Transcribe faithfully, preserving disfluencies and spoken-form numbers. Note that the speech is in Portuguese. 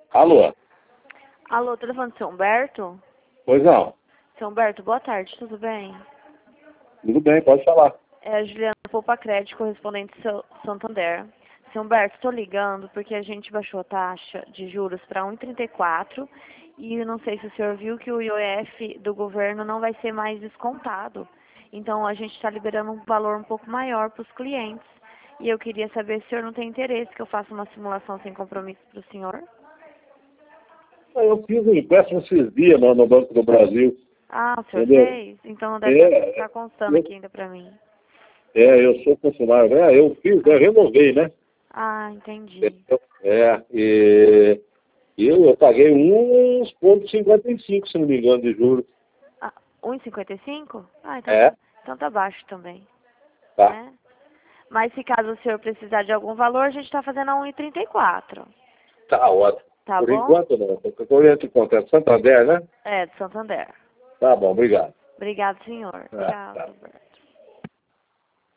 Alô? Alô, telefone do seu Humberto? Pois não. Seu Humberto, boa tarde, tudo bem? Tudo bem, pode falar. É a Juliana Poupa Crédito, correspondente de Seu Santander. Seu Humberto, estou ligando porque a gente baixou a taxa de juros para um vírgula trinta e quatro e eu não sei se o senhor viu que o I O F do governo não vai ser mais descontado. Então a gente está liberando um valor um pouco maior para os clientes. E eu queria saber se o senhor não tem interesse que eu faça uma simulação sem compromisso para o senhor. Eu fiz um empréstimo esses dias no, no Banco do Brasil. Ah, o senhor Entendeu? fez? Então não deve É, estar constando eu, aqui ainda para mim. é, eu sou funcionário. É, eu fiz, eu renovei, né? Ah, entendi. É, e eu, eu paguei uns ponto cinquenta e cinco, se não me engano, de juros. Ah, um e cinquenta e cinco? Ah, então, É, tá- então tá baixo também, tá. né? Mas se caso o senhor precisar de algum valor, a gente está fazendo a um e trinta e quatro. Tá ótimo. Tá Por bom? enquanto não. Eu entro em contato. Santander, né? É, de Santander. Tá bom, obrigado. Obrigado, senhor. É, Obrigado, tá. Roberto.